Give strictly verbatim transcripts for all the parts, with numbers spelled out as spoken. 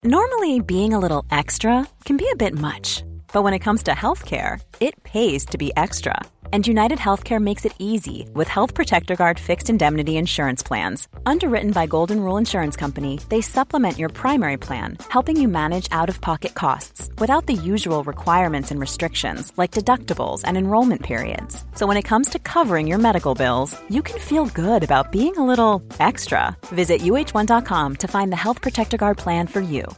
Normally, being a little extra can be a bit much, but when it comes to healthcare, it pays to be extra. And United Healthcare makes it easy with Health Protector Guard fixed indemnity insurance plans. Underwritten by Golden Rule Insurance Company, they supplement your primary plan, helping you manage out-of-pocket costs without the usual requirements and restrictions like deductibles and enrollment periods. So when it comes to covering your medical bills, you can feel good about being a little extra. Visit U H one dot com to find the Health Protector Guard plan for you.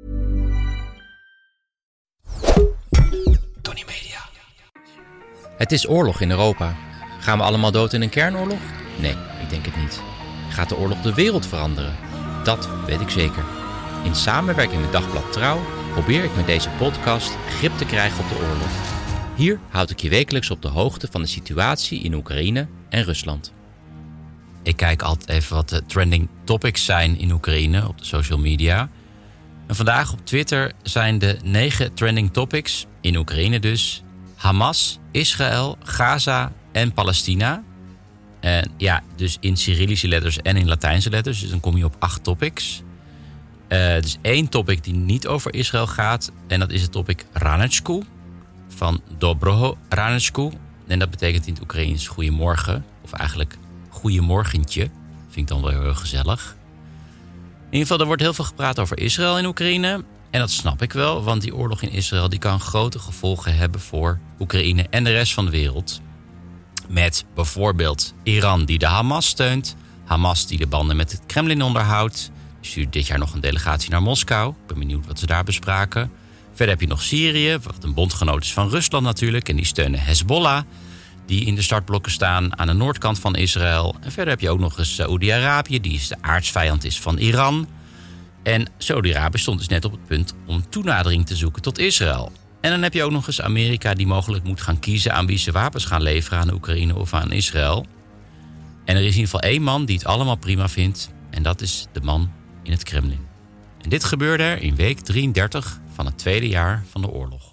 Tony Media. Het is oorlog in Europa. Gaan we allemaal dood in een kernoorlog? Nee, ik denk het niet. Gaat de oorlog de wereld veranderen? Dat weet ik zeker. In samenwerking met Dagblad Trouw probeer ik met deze podcast grip te krijgen op de oorlog. Hier houd ik je wekelijks op de hoogte van de situatie in Oekraïne en Rusland. Ik kijk altijd even wat de trending topics zijn in Oekraïne op de social media. En vandaag op Twitter zijn de negen trending topics, in Oekraïne dus, Hamas, Israël, Gaza en Palestina. En ja, dus in Cyrillische letters en in Latijnse letters. Dus dan kom je op acht topics. Uh, dus één topic die niet over Israël gaat. En dat is het topic Raneczku. Van Dobroho Raneczku. En dat betekent in het Oekraïens goeiemorgen. Of eigenlijk goeiemorgentje. Vind ik dan wel heel gezellig. In ieder geval, er wordt heel veel gepraat over Israël in Oekraïne. En dat snap ik wel, want die oorlog in Israël die kan grote gevolgen hebben voor Oekraïne en de rest van de wereld. Met bijvoorbeeld Iran die de Hamas steunt. Hamas die de banden met het Kremlin onderhoudt. Die stuurt dit jaar nog een delegatie naar Moskou. Ik ben benieuwd wat ze daar bespraken. Verder heb je nog Syrië, wat een bondgenoot is van Rusland natuurlijk. En die steunen Hezbollah, die in de startblokken staan aan de noordkant van Israël. En verder heb je ook nog eens Saoedi-Arabië, die is de aartsvijand is van Iran. En Saudi-Arabië stond dus net op het punt om toenadering te zoeken tot Israël. En dan heb je ook nog eens Amerika die mogelijk moet gaan kiezen aan wie ze wapens gaan leveren aan Oekraïne of aan Israël. En er is in ieder geval één man die het allemaal prima vindt. En dat is de man in het Kremlin. En dit gebeurde er in week drieëndertig van het tweede jaar van de oorlog.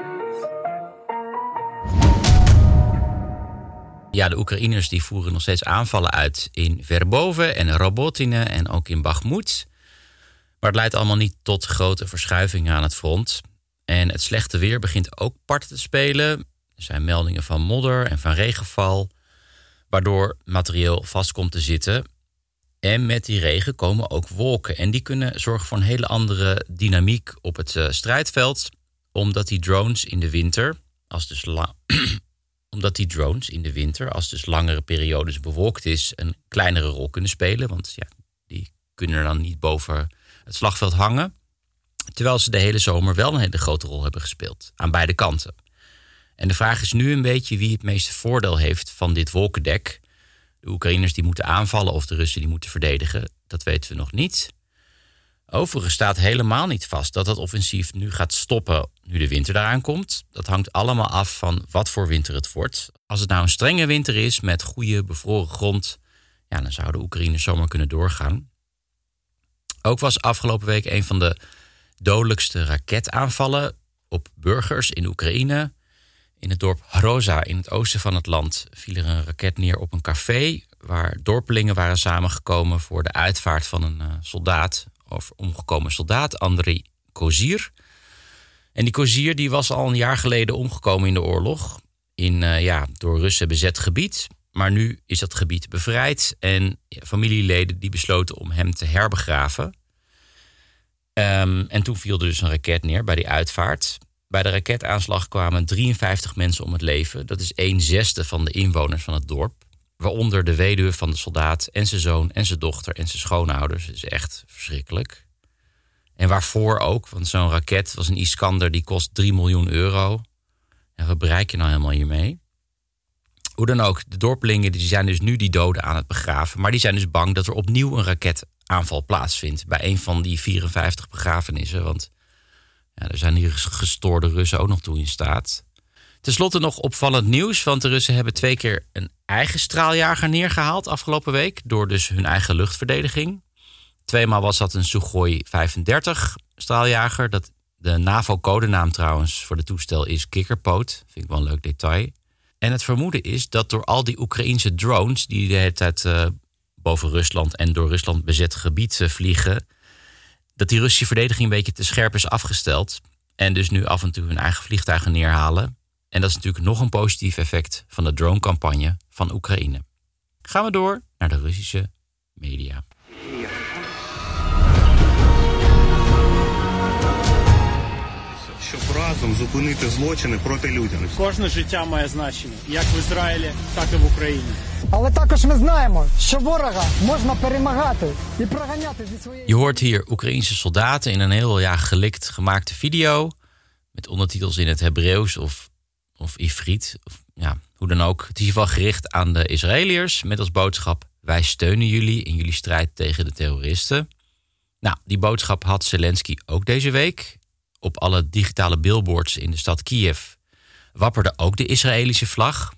Ja, de Oekraïners die voeren nog steeds aanvallen uit in Verbove en Robotine en ook in Bakhmut. Maar het leidt allemaal niet tot grote verschuivingen aan het front. En het slechte weer begint ook parten te spelen. Er zijn meldingen van modder en van regenval, waardoor materieel vast komt te zitten. En met die regen komen ook wolken. En die kunnen zorgen voor een hele andere dynamiek op het uh, strijdveld. Omdat die drones in de winter, als dus la- omdat die drones in de winter, als dus langere periodes bewolkt is, een kleinere rol kunnen spelen. Want ja, die kunnen er dan niet boven het slagveld hangen. Terwijl ze de hele zomer wel een hele grote rol hebben gespeeld. Aan beide kanten. En de vraag is nu een beetje wie het meeste voordeel heeft van dit wolkendek. De Oekraïners die moeten aanvallen of de Russen die moeten verdedigen. Dat weten we nog niet. Overigens staat helemaal niet vast dat dat offensief nu gaat stoppen nu de winter eraan komt. Dat hangt allemaal af van wat voor winter het wordt. Als het nou een strenge winter is met goede bevroren grond, ja, dan zouden de Oekraïners zomaar kunnen doorgaan. Ook was afgelopen week een van de dodelijkste raketaanvallen op burgers in Oekraïne. In het dorp Hroza in het oosten van het land viel er een raket neer op een café waar dorpelingen waren samengekomen voor de uitvaart van een uh, soldaat, of omgekomen soldaat, Andriy Kozir. En die Kozir die was al een jaar geleden omgekomen in de oorlog in uh, ja, door Russen bezet gebied. Maar nu is dat gebied bevrijd en ja, familieleden die besloten om hem te herbegraven. Um, en toen viel er dus een raket neer bij die uitvaart. Bij de raketaanslag kwamen drieënvijftig mensen om het leven. Dat is een zesde van de inwoners van het dorp. Waaronder de weduwe van de soldaat en zijn zoon en zijn dochter en zijn schoonouders. Dat is echt verschrikkelijk. En waarvoor ook, want zo'n raket was een Iskander die kost drie miljoen euro. En wat bereik je nou helemaal hiermee? Hoe dan ook, de dorpelingen die zijn dus nu die doden aan het begraven. Maar die zijn dus bang dat er opnieuw een raketaanval plaatsvindt bij een van die vierenvijftig begrafenissen. Want ja, er zijn hier gestoorde Russen ook nog toe in staat. Ten slotte nog opvallend nieuws, want de Russen hebben twee keer een eigen straaljager neergehaald afgelopen week door dus hun eigen luchtverdediging. Tweemaal was dat een Sukhoi vijfendertig straaljager. Dat, de NAVO-codenaam trouwens voor de toestel is Kikkerpoot. Vind ik wel een leuk detail. En het vermoeden is dat door al die Oekraïense drones die de hele tijd uh, boven Rusland en door Rusland bezet gebied uh, vliegen, dat die Russische verdediging een beetje te scherp is afgesteld. En dus nu af en toe hun eigen vliegtuigen neerhalen. En dat is natuurlijk nog een positief effect van de drone-campagne van Oekraïne. Gaan we door naar de Russische media. Щоб разом зупинити злочини проти людяності. Кожне життя має значення, як в Ізраїлі, так і в Україні. Але також ми знаємо, що ворога можна перемагати і проганяти зі своєї... Je hoort hier Oekraïense soldaten in een heel ja, gelikt gemaakte video. Met ondertitels in het Hebreeuws of, of Ivriet. Of, ja, hoe dan ook. Het is in ieder geval gericht aan de Israëliërs. Met als boodschap: wij steunen jullie in jullie strijd tegen de terroristen. Nou, die boodschap had Zelensky ook deze week. Op alle digitale billboards in de stad Kiev wapperde ook de Israëlische vlag.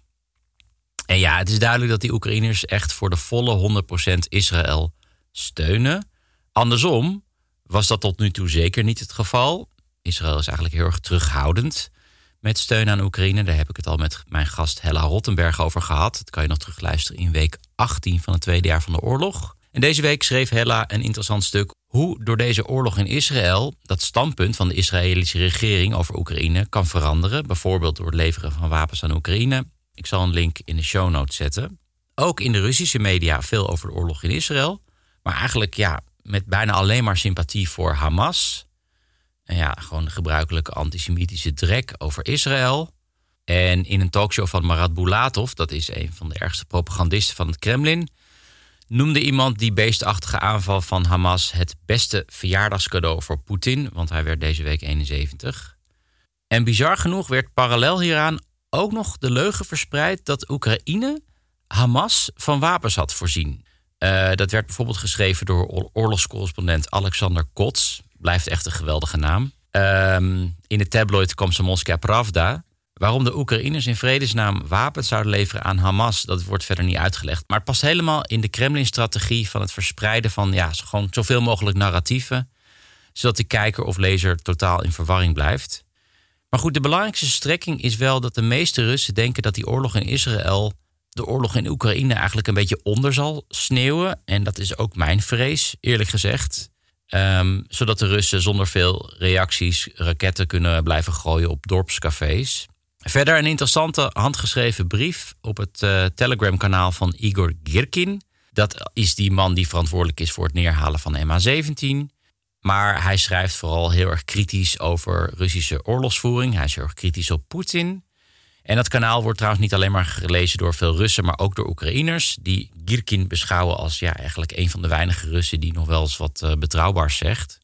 En ja, het is duidelijk dat die Oekraïners echt voor de volle honderd procent Israël steunen. Andersom was dat tot nu toe zeker niet het geval. Israël is eigenlijk heel erg terughoudend met steun aan Oekraïne. Daar heb ik het al met mijn gast Hella Rottenberg over gehad. Dat kan je nog terugluisteren in week achttien van het tweede jaar van de oorlog. En deze week schreef Hella een interessant stuk hoe door deze oorlog in Israël dat standpunt van de Israëlische regering over Oekraïne kan veranderen. Bijvoorbeeld door het leveren van wapens aan Oekraïne. Ik zal een link in de show notes zetten. Ook in de Russische media veel over de oorlog in Israël. Maar eigenlijk ja, met bijna alleen maar sympathie voor Hamas. En ja, gewoon de gebruikelijke antisemitische drek over Israël. En in een talkshow van Marat Bulatov, dat is een van de ergste propagandisten van het Kremlin, noemde iemand die beestachtige aanval van Hamas het beste verjaardagscadeau voor Poetin, want hij werd deze week eenenzeventig. En bizar genoeg werd parallel hieraan ook nog de leugen verspreid dat Oekraïne Hamas van wapens had voorzien. Uh, dat werd bijvoorbeeld geschreven door oorlogscorrespondent Alexander Kots. Blijft echt een geweldige naam. Um, in de tabloid Komsomolskaya Pravda. Waarom de Oekraïners in vredesnaam wapens zouden leveren aan Hamas, dat wordt verder niet uitgelegd. Maar het past helemaal in de Kremlin-strategie van het verspreiden van ja, gewoon zoveel mogelijk narratieven, zodat de kijker of lezer totaal in verwarring blijft. Maar goed, de belangrijkste strekking is wel dat de meeste Russen denken dat die oorlog in Israël de oorlog in Oekraïne eigenlijk een beetje onder zal sneeuwen. En dat is ook mijn vrees, eerlijk gezegd. Um, zodat de Russen zonder veel reacties raketten kunnen blijven gooien op dorpscafés. Verder een interessante handgeschreven brief op het uh, Telegram-kanaal van Igor Girkin. Dat is die man die verantwoordelijk is voor het neerhalen van M H zeventien. Maar hij schrijft vooral heel erg kritisch over Russische oorlogsvoering. Hij is heel erg kritisch op Poetin. En dat kanaal wordt trouwens niet alleen maar gelezen door veel Russen, maar ook door Oekraïners, die Girkin beschouwen als ja, eigenlijk een van de weinige Russen die nog wel eens wat uh, betrouwbaars zegt.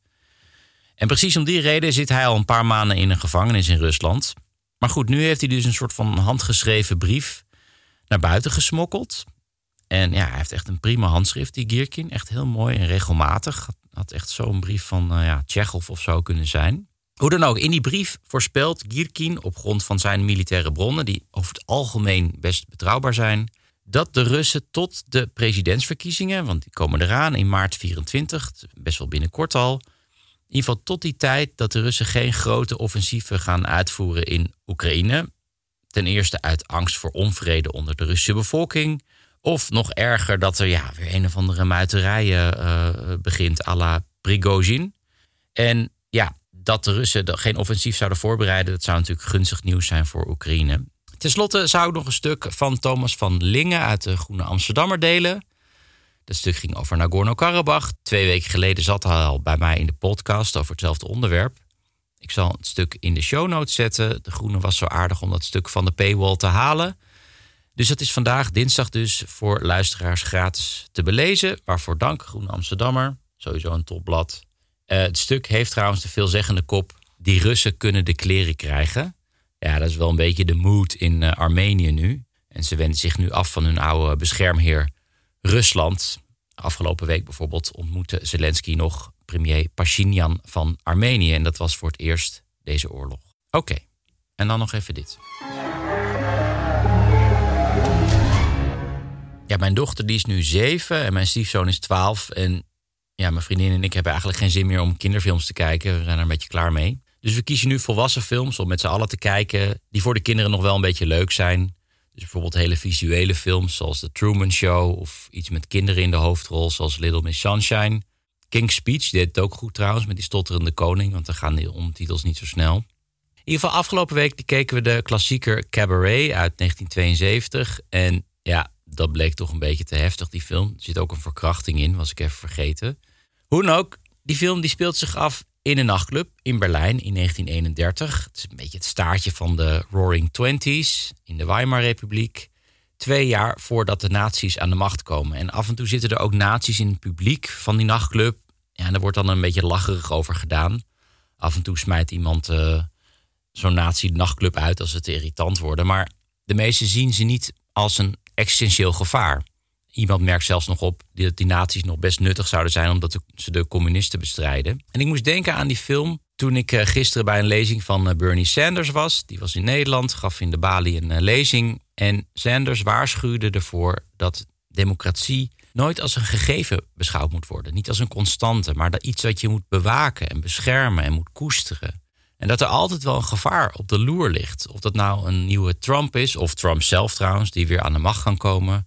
En precies om die reden zit hij al een paar maanden in een gevangenis in Rusland. Maar goed, nu heeft hij dus een soort van handgeschreven brief naar buiten gesmokkeld. En ja, hij heeft echt een prima handschrift, die Girkin. Echt heel mooi en regelmatig. Had echt zo'n brief van uh, ja, Tsjechov of zo kunnen zijn. Hoe dan ook, in die brief voorspelt Girkin op grond van zijn militaire bronnen, die over het algemeen best betrouwbaar zijn, dat de Russen tot de presidentsverkiezingen, want die komen eraan in maart vierentwintig, best wel binnenkort al, in ieder geval tot die tijd dat de Russen geen grote offensieven gaan uitvoeren in Oekraïne. Ten eerste uit angst voor onvrede onder de Russische bevolking. Of nog erger dat er ja, weer een of andere muiterij uh, begint à la Prigozhin. En ja, dat de Russen geen offensief zouden voorbereiden, dat zou natuurlijk gunstig nieuws zijn voor Oekraïne. Ten slotte zou ik nog een stuk van Thomas van Lingen uit de Groene Amsterdammer delen. Dat stuk ging over Nagorno-Karabach. Twee weken geleden zat hij al bij mij in de podcast over hetzelfde onderwerp. Ik zal het stuk in de show notes zetten. De Groene was zo aardig om dat stuk van de paywall te halen. Dus dat is vandaag, dinsdag dus, voor luisteraars gratis te belezen. Waarvoor dank, Groene Amsterdammer. Sowieso een topblad. Uh, het stuk heeft trouwens de veelzeggende kop: die Russen kunnen de kleren krijgen. Ja, dat is wel een beetje de mood in uh, Armenië nu. En ze wenden zich nu af van hun oude beschermheer Rusland. Afgelopen week bijvoorbeeld ontmoette Zelensky nog premier Pashinyan van Armenië. En dat was voor het eerst deze oorlog. Oké, okay. En dan nog even dit. Ja, mijn dochter die is nu zeven en mijn stiefzoon is twaalf. En ja, mijn vriendin en ik hebben eigenlijk geen zin meer om kinderfilms te kijken. We zijn er een beetje klaar mee. Dus we kiezen nu volwassen films om met z'n allen te kijken, die voor de kinderen nog wel een beetje leuk zijn. Dus bijvoorbeeld hele visuele films zoals The Truman Show of iets met kinderen in de hoofdrol zoals Little Miss Sunshine. King's Speech, die deed het ook goed trouwens, met die stotterende koning. Want dan gaan die ondertitels niet zo snel. In ieder geval afgelopen week die keken we de klassieker Cabaret uit negentien tweeënzeventig. En ja, dat bleek toch een beetje te heftig, die film. Er zit ook een verkrachting in, was ik even vergeten. Hoe dan ook, die film die speelt zich af in een nachtclub in Berlijn in negentien eenendertig. Het is een beetje het staartje van de Roaring Twenties in de Weimarrepubliek. Twee jaar voordat de nazi's aan de macht komen. En af en toe zitten er ook nazi's in het publiek van die nachtclub. Ja, en daar wordt dan een beetje lacherig over gedaan. Af en toe smijt iemand uh, zo'n nazi de nachtclub uit als ze te irritant worden. Maar de meesten zien ze niet als een existentieel gevaar. Iemand merkt zelfs nog op dat die nazi's nog best nuttig zouden zijn omdat ze de communisten bestrijden. En ik moest denken aan die film toen ik gisteren bij een lezing van Bernie Sanders was. Die was in Nederland, gaf in de Bali een lezing. En Sanders waarschuwde ervoor dat democratie nooit als een gegeven beschouwd moet worden. Niet als een constante, maar dat iets wat je moet bewaken en beschermen en moet koesteren. En dat er altijd wel een gevaar op de loer ligt. Of dat nou een nieuwe Trump is, of Trump zelf trouwens, die weer aan de macht kan komen.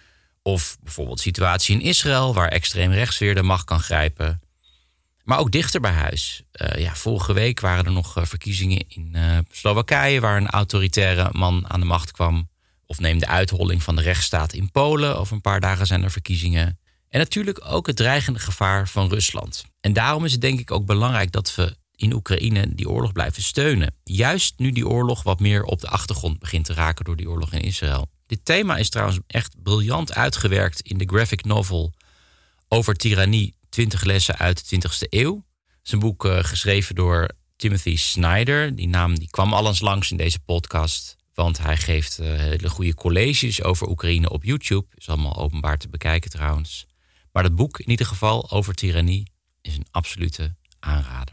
Of bijvoorbeeld de situatie in Israël, waar extreem rechts weer de macht kan grijpen. Maar ook dichter bij huis. Uh, ja, vorige week waren er nog uh, verkiezingen in uh, Slowakije, waar een autoritaire man aan de macht kwam. Of neem de uitholling van de rechtsstaat in Polen. Over een paar dagen zijn er verkiezingen. En natuurlijk ook het dreigende gevaar van Rusland. En daarom is het denk ik ook belangrijk dat we in Oekraïne die oorlog blijven steunen. Juist nu die oorlog wat meer op de achtergrond begint te raken door die oorlog in Israël. Dit thema is trouwens echt briljant uitgewerkt in de graphic novel over tirannie, twintig lessen uit de twintigste eeuw. Het is een boek uh, geschreven door Timothy Snyder. Die naam die kwam al eens langs in deze podcast, want hij geeft uh, hele goede colleges over Oekraïne op YouTube. Is allemaal openbaar te bekijken trouwens. Maar het boek in ieder geval over tirannie is een absolute aanrader.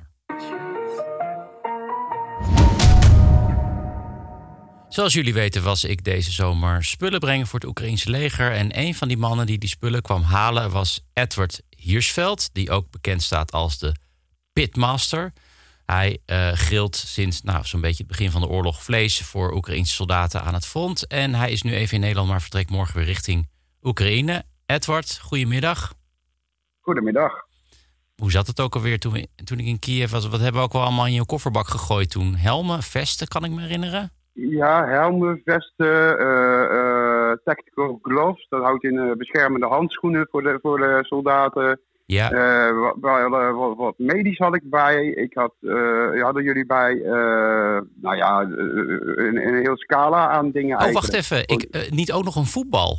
Zoals jullie weten was ik deze zomer spullen brengen voor het Oekraïense leger. En een van die mannen die die spullen kwam halen was Edward Hirschfeld, die ook bekend staat als de Pitmaster. Hij uh, grilt sinds nou, zo'n beetje het begin van de oorlog vlees voor Oekraïense soldaten aan het front. En hij is nu even in Nederland, maar vertrekt morgen weer richting Oekraïne. Edward, goedemiddag. Goedemiddag. Hoe zat het ook alweer toen, we, toen ik in Kiev was? Wat hebben we ook wel allemaal in je kofferbak gegooid toen? Helmen, vesten, kan ik me herinneren? Ja, helmen, vesten, uh, uh, tactical gloves. Dat houdt in uh, beschermende handschoenen voor de, voor de soldaten. Ja. Uh, wat, wat, wat, wat medisch had ik bij. Ik had, uh, hadden jullie bij, uh, nou ja, uh, een, een heel scala aan dingen. Oh, eigenlijk. wacht even. Ik, uh, niet ook nog een voetbal?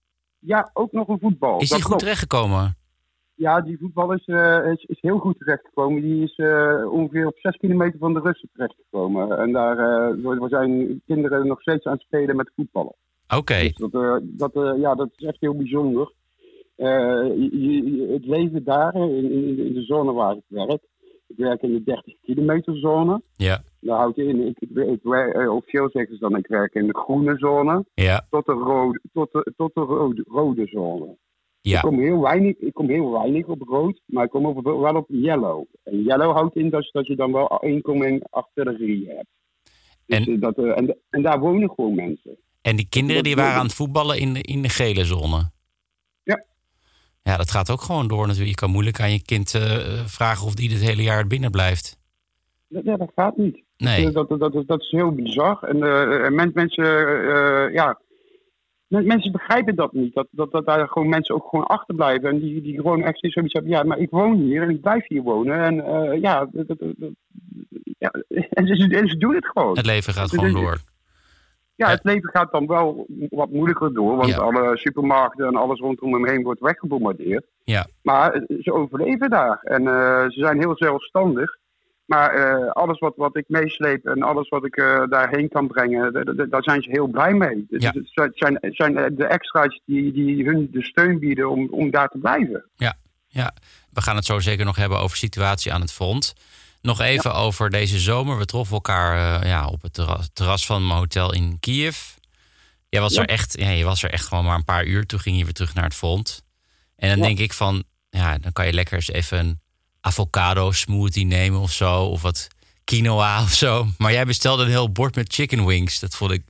Ja, ook nog een voetbal. Is die goed terechtgekomen? Ja, die voetbal is, uh, is, is heel goed terechtgekomen. Die is uh, ongeveer op zes kilometer van de Russen terechtgekomen. En daar uh, zijn kinderen nog steeds aan het spelen met voetballen. Oké. Okay. Dus dat, uh, dat, uh, ja, dat is echt heel bijzonder. Uh, je, je, het leven daar, in, in, in de zone waar ik werk. Ik werk in de dertig kilometer zone. Ja. Daar houdt in, ik, ik, ik werk, uh, officieel zeggen ze dan, ik werk in de groene zone. Ja. Tot de rode, tot de, tot de rode, rode zone. Ja. Ik kom heel weinig, ik kom heel weinig op rood, maar ik kom op, wel op yellow. En yellow houdt in dat, dat je dan wel één artillerie hebt. Dus en, dat, uh, en, de, en daar wonen gewoon mensen. En die kinderen die waren aan het voetballen in de, in de gele zone? Ja. Ja, dat gaat ook gewoon door natuurlijk. Je kan moeilijk aan je kind uh, vragen of die het hele jaar binnen blijft. Ja, dat gaat niet. Nee. Dat, dat, dat, dat is heel bizar. En uh, men, mensen, uh, ja... Mensen begrijpen dat niet, dat, dat, dat daar gewoon mensen ook gewoon achterblijven. En die, die gewoon echt zoiets hebben, ja, maar ik woon hier en ik blijf hier wonen. En uh, ja, dat, dat, dat, ja en, ze, en ze doen het gewoon. Het leven gaat gewoon door. Ja, het leven gaat dan wel wat moeilijker door, want ja. alle supermarkten en alles rondom hem heen wordt weggebombardeerd. Ja. Maar ze overleven daar en uh, ze zijn heel zelfstandig. Maar uh, alles wat, wat ik meesleep en alles wat ik uh, daarheen kan brengen, d- d- daar zijn ze heel blij mee. Ja. Dus het zijn, zijn de extra's die, die hun de steun bieden om, om daar te blijven. Ja, ja, we gaan het zo zeker nog hebben over de situatie aan het front. Nog even ja. over deze zomer. We troffen elkaar uh, ja, op het terras, terras van mijn hotel in Kiev. Jij was, ja. er echt, ja, je was er echt gewoon maar een paar uur. Toen ging je weer terug naar het front. En dan ja. denk ik van, ja, dan kan je lekker eens even een avocado smoothie nemen of zo. Of wat quinoa of zo. Maar jij bestelde een heel bord met chicken wings. Dat vond ik,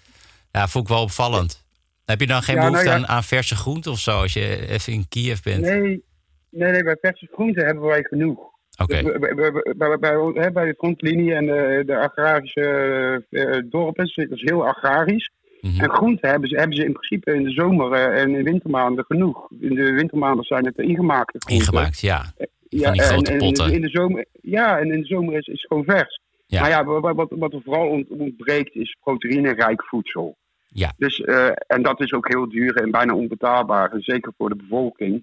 ja, vond ik wel opvallend. Heb je dan geen ja, behoefte nou ja. aan, aan verse groenten of zo als je even in Kiev bent? Nee, Nee, nee, bij verse groenten hebben wij genoeg. Oké. Dus bij, bij, bij, bij, bij de frontlinie en de, de agrarische uh, dorpen, dat is heel agrarisch. Mm-hmm. En groenten hebben ze, hebben ze in principe in de zomer uh, en in de wintermaanden genoeg. In de wintermaanden zijn het ingemaakte groenten. Ingemaakt, ja. Ja, van die grote en, potten. En in de zomer, ja, en in de zomer is het gewoon vers. Ja. Maar ja, wat, wat, wat er vooral ontbreekt is proteïnerijk voedsel. Ja. Dus, uh, en dat is ook heel duur en bijna onbetaalbaar. En zeker voor de bevolking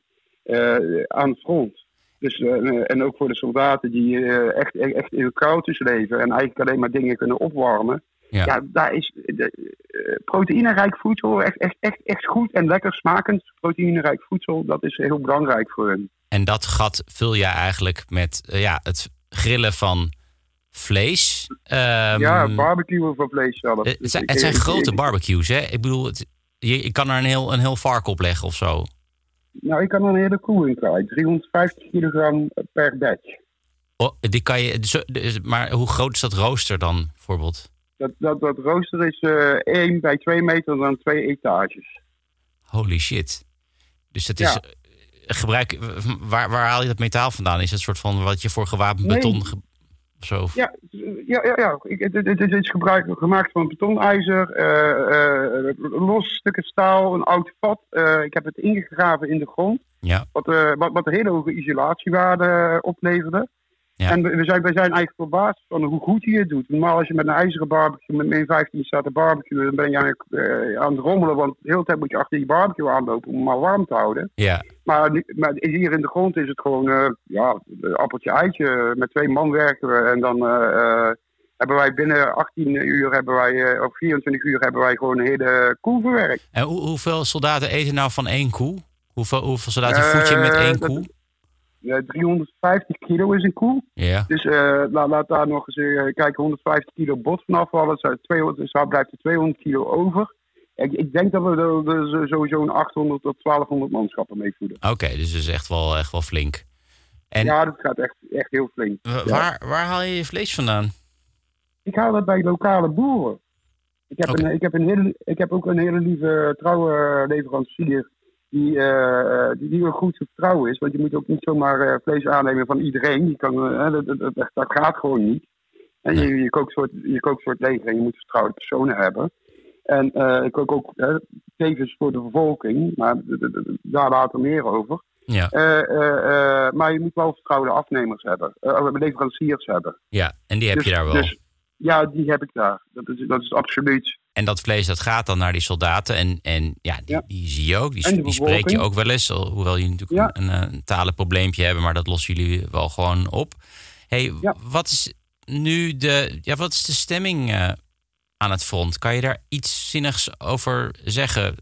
uh, aan het front. Dus, uh, en ook voor de soldaten die uh, echt, echt in het koud leven en eigenlijk alleen maar dingen kunnen opwarmen. Ja, ja daar is de, uh, proteïnerijk voedsel, echt, echt, echt, echt goed en lekker smakend proteïnerijk voedsel, dat is heel belangrijk voor hen. En dat gat vul je eigenlijk met uh, ja, het grillen van vlees. Um, ja, barbecuen van vlees zelf. Het zijn, het zijn grote barbecues, hè? Ik bedoel, het, je, je kan er een heel, een heel vark op leggen of zo. Nou, ik kan er een hele koe in kwijt. driehonderdvijftig kilogram per batch. Oh, die kan je, maar hoe groot is dat rooster dan, bijvoorbeeld? Dat, dat, dat rooster is uh, één bij twee meter dan twee etages. Holy shit. Dus dat is... Ja. Gebruik, waar, waar haal je dat metaal vandaan? Is het een soort van wat je voor gewapend nee. beton... Ge, zo? Ja, ja, ja, ja. Het, het, het is gebruik, gemaakt van betonijzer, uh, uh, los stukken staal, een oud vat. Uh, ik heb het ingegraven in de grond. Ja. Wat, uh, wat, wat een hele hoge isolatiewaarde opleverde. Ja. En we zijn, we zijn eigenlijk verbaasd van hoe goed hij het doet. Normaal als je met een ijzeren barbecue, met min vijftien staat te barbecue, dan ben je aan, uh, aan het rommelen. Want de hele tijd moet je achter die barbecue aanlopen om hem maar warm te houden. Ja. Maar, maar hier in de grond is het gewoon uh, ja, een appeltje eitje. Met twee man werken we. En dan uh, uh, hebben wij binnen achttien uur, hebben wij, uh, of vierentwintig uur, hebben wij gewoon een hele koe verwerkt. En hoe, hoeveel soldaten eten nou van één koe? Hoeveel, hoeveel soldaten voed je met één koe? Uh, driehonderdvijftig kilo is een koe. Ja. Dus uh, laat, laat daar nog eens uh, kijken, honderdvijftig kilo bot vanaf vallen. Dus, tweehonderd, dus daar blijft er tweehonderd kilo over. Ik, ik denk dat we er, er sowieso een achthonderd tot twaalfhonderd manschappen mee voeden. Oké, okay, dus dat is echt wel, echt wel flink. En ja, dat gaat echt, echt heel flink. W- ja. waar, waar haal je je vlees vandaan? Ik haal dat bij lokale boeren. Ik heb, okay. een, ik heb, een hele, ik heb ook een hele lieve trouwe leverancier. Die, uh, die, die ook goed te vertrouwen is. Want je moet ook niet zomaar uh, vlees aannemen van iedereen. Die kan, uh, dat, dat, dat, dat gaat gewoon niet. En je, je kookt soort, je kookt soort leger en je moet vertrouwde personen hebben. En uh, ik kook ook uh, tevens voor de bevolking. Maar d- d- d- daar later meer over. Ja. Uh, uh, uh, maar je moet wel vertrouwde afnemers hebben. Uh, leveranciers hebben. Ja, en die heb dus, je daar wel. Dus, ja, die heb ik daar. Dat is, dat is absoluut. En dat vlees dat gaat dan naar die soldaten. En, en ja, die, ja. die zie je ook. Die, die spreek je ook wel eens. Hoewel jullie natuurlijk ja. een, een talenprobleempje hebben. Maar dat lossen jullie wel gewoon op. Hey, ja. wat is nu de, ja, wat is de stemming uh, aan het front? Kan je daar iets zinnigs over zeggen?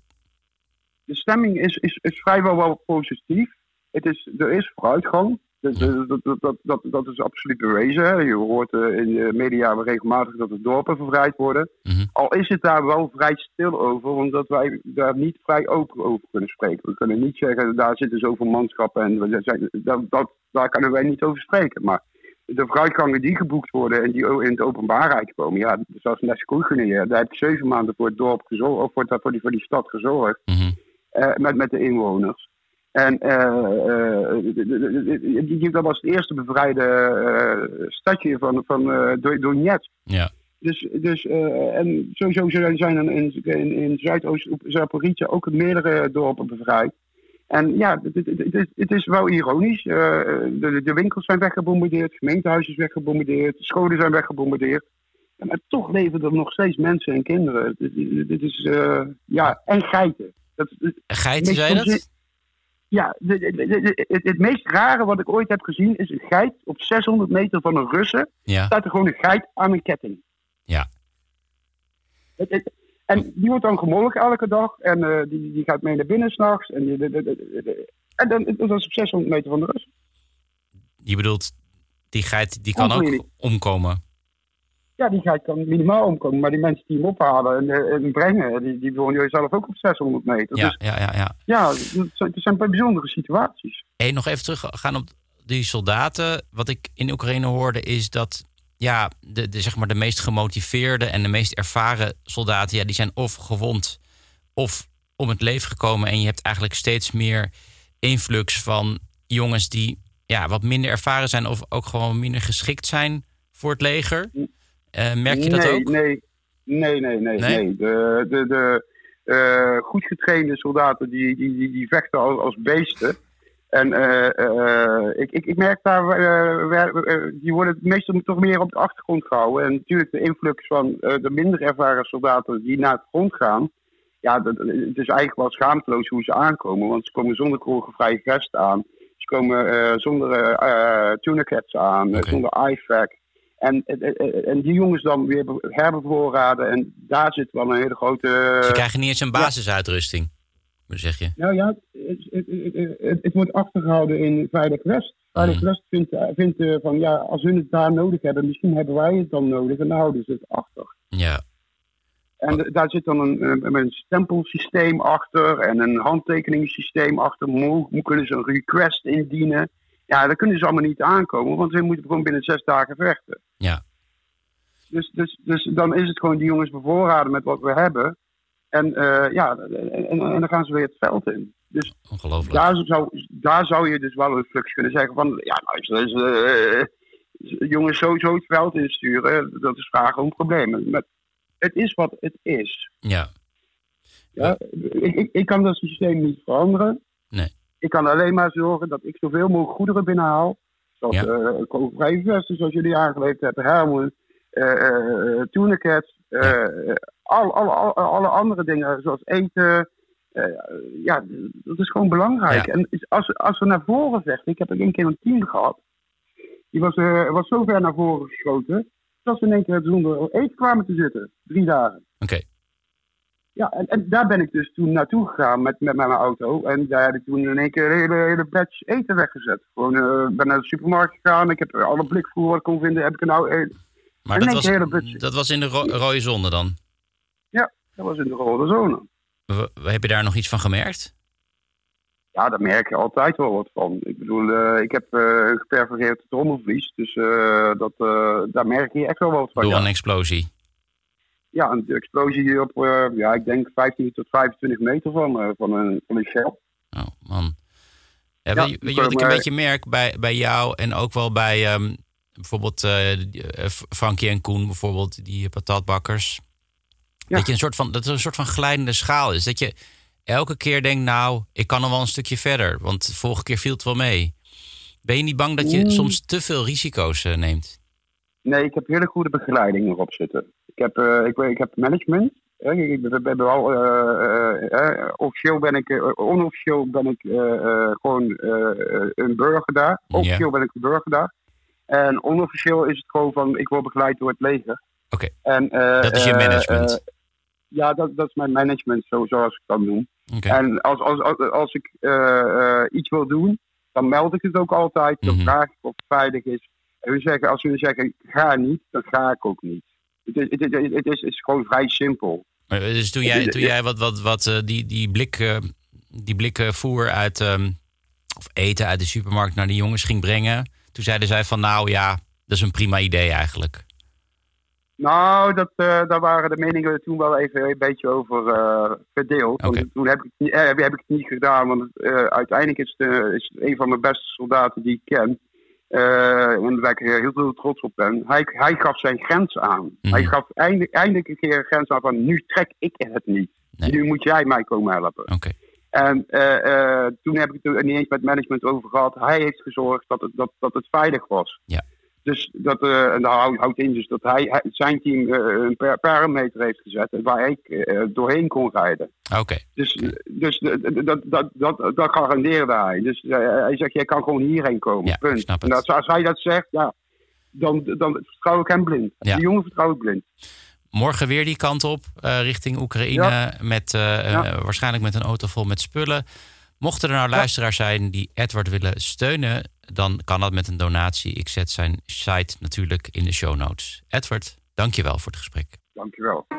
De stemming is, is, is vrijwel wel positief. Het is, er is vooruitgang. Dus, dat, dat, dat, dat, dat is absoluut bewezen. Je hoort uh, in de media regelmatig dat de dorpen bevrijd worden. Mm-hmm. Al is het daar wel vrij stil over, omdat wij daar niet vrij open over kunnen spreken. We kunnen niet zeggen, daar zitten zoveel manschappen en we zijn, dat, dat, daar kunnen wij niet over spreken. Maar de vooruitgangen die geboekt worden en die in het openbaarheid komen, ja, zoals Neskoegenië, daar heb ik zeven maanden voor het dorp gezorgd, of voor, voor, die, voor die stad gezorgd, mm-hmm. uh, met, met de inwoners. En uh, uh, dat was het eerste bevrijde uh, stadje van, van uh, Donetsk. Ja. Dus, dus uh, en sowieso zijn er in, in, in Zuidoost-Zaporizhzhia ook meerdere dorpen bevrijd. En ja, het, het, het, het is wel ironisch. Uh, de, de winkels zijn weggebombardeerd, het gemeentehuis is weggebombardeerd, de scholen zijn weggebombardeerd. Maar toch leven er nog steeds mensen en kinderen. Dit is, uh, ja, en geiten. Dat, geiten, zei je dat? Ja, de, de, de, de, het, het meest rare wat ik ooit heb gezien is een geit op zeshonderd meter van een Russen. Ja. Staat er gewoon een geit aan een ketting. Ja. Het, het, en die wordt dan gemolken elke dag en uh, die, die gaat mee naar binnen s'nachts. En, die, de, de, de, de, en dan dat is op zeshonderd meter van de Russen. Je bedoelt, die geit die kan ook omkomen? Ja, die geit kan minimaal omkomen, maar die mensen die hem ophalen en, en brengen, die, die wonen zelf ook op zeshonderd meter. Ja, dus, ja, ja, ja. Ja, het zijn bijzondere situaties. Hey, nog even teruggaan op die soldaten. Wat ik in Oekraïne hoorde is dat ja, de, de, zeg maar de meest gemotiveerde en de meest ervaren soldaten, ja, die zijn of gewond of om het leven gekomen. En je hebt eigenlijk steeds meer influx van jongens die ja, wat minder ervaren zijn of ook gewoon minder geschikt zijn voor het leger. Uh, merk je dat nee, ook? Nee, nee, nee, nee. Nee? nee. De, de, de uh, goed getrainde soldaten die, die, die, die vechten als, als beesten. En uh, uh, ik, ik, ik merk daar, uh, uh, die worden meestal toch meer op de achtergrond gehouden. En natuurlijk de influx van uh, de minder ervaren soldaten die naar het front gaan. Ja, dat, het is eigenlijk wel schaamteloos hoe ze aankomen. Want ze komen zonder kogelvrije vest aan. Ze komen uh, zonder uh, tourniquets aan, okay. zonder I F A C. En, en, en die jongens dan weer herbevoorraden. En daar zit wel een hele grote... Ze krijgen niet eens een basisuitrusting, ja. zeg je? Nou ja, het, het, het, het, het wordt achtergehouden in Veilig West. Veilig mm. West vindt, vindt uh, van ja, als hun het daar nodig hebben, misschien hebben wij het dan nodig. En dan houden ze het achter. Ja. En d- daar zit dan een, een, een stempelsysteem achter en een handtekeningssysteem achter. Hoe, hoe kunnen ze een request indienen? Ja, daar kunnen ze allemaal niet aankomen, want ze moeten gewoon binnen zes dagen vechten. Ja. Dus, dus, dus dan is het gewoon die jongens bevoorraden met wat we hebben. En uh, ja, en, en, en dan gaan ze weer het veld in. Dus ongelooflijk. Daar zou, daar zou je dus wel een flux kunnen zeggen van, ja, nou, dus, uh, jongens sowieso het veld insturen, dat is vragen om problemen. Maar het is wat het is. Ja. ja ik, ik, ik kan dat systeem niet veranderen. Nee. Ik kan alleen maar zorgen dat ik zoveel mogelijk goederen binnenhaal. Zoals ja. uh, kogelvrije vesten, zoals jullie aangeleverd hebben, helmen, uh, uh, tourniquets, uh, ja. al, al, al, alle andere dingen, zoals eten. Uh, ja, dat is gewoon belangrijk. Ja. En als, als we naar voren vechten, ik heb er een keer een team gehad, die was, uh, was zo ver naar voren geschoten, dat ze in één keer zonder eten kwamen te zitten. Drie dagen. Oké. Okay. Ja, en, en daar ben ik dus toen naartoe gegaan met, met mijn auto. En daar heb ik toen in één keer een hele, hele batch eten weggezet. Gewoon, uh, ben naar de supermarkt gegaan. Ik heb alle blikvoer wat ik kon vinden, heb ik er nou eten. Maar dat was, dat was in de ro- rode zone dan? Ja, dat was in de rode zone. W- heb je daar nog iets van gemerkt? Ja, daar merk je altijd wel wat van. Ik bedoel, uh, ik heb uh, een geperforeerd trommelvlies. Dus uh, dat, uh, daar merk je echt wel wat van. Door ja. een explosie? Ja, een explosie op, uh, ja, ik denk vijftien tot vijfentwintig meter van, uh, van, een, van een shell. Oh, man. Ja, ja, weet, weet je wat ik een beetje merk bij, bij jou en ook wel bij um, bijvoorbeeld uh, Frankie en Koen, bijvoorbeeld, die patatbakkers. Ja. Dat je een soort van, dat er een soort van glijdende schaal is. Dat je elke keer denkt, nou, ik kan nog wel een stukje verder. Want de vorige keer viel het wel mee. Ben je niet bang dat je mm. soms te veel risico's uh, neemt? Nee, ik heb hele goede begeleiding erop zitten. Ik heb, uh, ik, ik heb management. Uh, ik ben wel, uh, uh, uh, officieel ben ik, uh, onofficieel ben ik uh, uh, gewoon uh, een burger daar. Officieel yeah. ben ik een burger daar. En onofficieel is het gewoon van, ik word begeleid door het leger. Oké, okay. uh, dat is je management? Uh, uh, ja, dat, dat is mijn management, zo, zoals ik dat noem. Okay. En als, als, als, als ik uh, uh, iets wil doen, dan meld ik het ook altijd. Dan mm-hmm. vraag ik of het veilig is. En we zeggen, als we zeggen, ga niet, dan ga ik ook niet. Het is, het, het, het is, het is gewoon vrij simpel. Dus toen jij, toen jij wat, wat, wat uh, die, die, blik, uh, die blikken voer uit, um, of eten uit de supermarkt naar de jongens ging brengen, toen zeiden zij van, nou ja, dat is een prima idee eigenlijk. Nou, dat, uh, daar waren de meningen toen wel even een beetje over uh, verdeeld. Okay. Want toen heb ik, uh, heb ik het niet gedaan, want uh, uiteindelijk is het, uh, is het een van mijn beste soldaten die ik ken. Uh, en waar ik heel veel trots op ben. Hij, hij gaf zijn grens aan. Mm-hmm. Hij gaf eindelijk, eindelijk een keer een grens aan van, nu trek ik het niet. Nee. Nu moet jij mij komen helpen. Okay. En uh, uh, toen heb ik het niet eens met management over gehad. Hij heeft gezorgd dat het, dat, dat het veilig was. Ja. Dus dat, uh, en daar houdt in dus dat hij, hij zijn team uh, een per- parameter heeft gezet waar ik uh, doorheen kon rijden. Oké. Okay. Dus, dus dat, dat, dat, dat, dat garandeerde hij. Dus uh, hij zegt, jij kan gewoon hierheen komen. Ja, punt. Snap en het. als, als hij dat zegt, ja, dan, dan vertrouw ik hem blind. Ja. Die jongen vertrouw ik blind. Morgen weer die kant op, uh, richting Oekraïne, ja. met, uh, ja. uh, waarschijnlijk met een auto vol met spullen. Mochten er nou luisteraars zijn die Edward willen steunen, dan kan dat met een donatie. Ik zet zijn site natuurlijk in de show notes. Edward, dank je wel voor het gesprek. Dank je wel.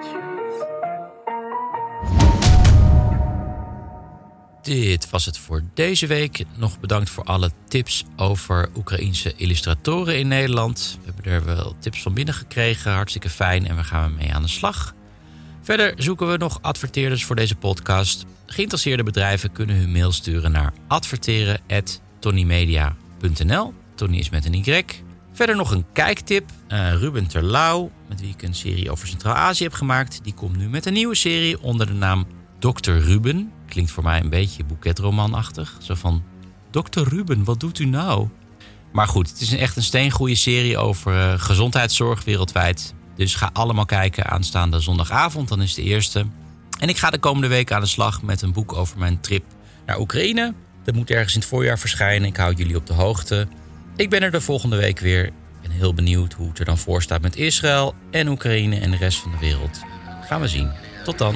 Dit was het voor deze week. Nog bedankt voor alle tips over Oekraïense illustratoren in Nederland. We hebben er wel tips van binnen gekregen. Hartstikke fijn en we gaan ermee aan de slag. Verder zoeken we nog adverteerders voor deze podcast. Geïnteresseerde bedrijven kunnen hun mail sturen naar adverteren apenstaartje tony media punt n l. Tony is met een Y. Verder nog een kijktip. Uh, Ruben Terlouw, met wie ik een serie over Centraal-Azië heb gemaakt. Die komt nu met een nieuwe serie onder de naam dokter Ruben. Klinkt voor mij een beetje boeketromanachtig. Zo van, dokter Ruben, wat doet u nou? Maar goed, het is echt een steengoeie serie over uh, gezondheidszorg wereldwijd. Dus ga allemaal kijken aanstaande zondagavond. Dan is de eerste. En ik ga de komende week aan de slag met een boek over mijn trip naar Oekraïne. Dat moet ergens in het voorjaar verschijnen. Ik hou jullie op de hoogte. Ik ben er de volgende week weer. Ik ben heel benieuwd hoe het er dan voor staat met Israël en Oekraïne en de rest van de wereld. Gaan we zien. Tot dan.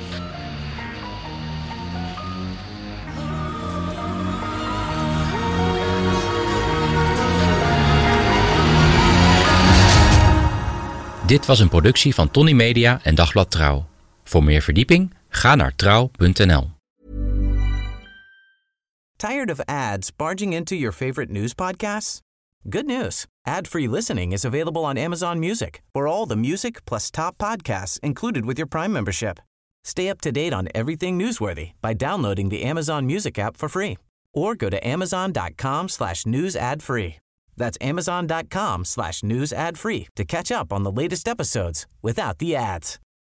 Dit was een productie van Tony Media en Dagblad Trouw. Voor meer verdieping, ga naar trouw punt n l. Tired of ads barging into your favorite news podcasts? Good news. Ad-free listening is available on Amazon Music for all the music plus top podcasts included with your Prime membership. Stay up to date on everything newsworthy by downloading the Amazon Music app for free or go to amazon.com slash news ad free. That's amazon.com slash news ad free to catch up on the latest episodes without the ads.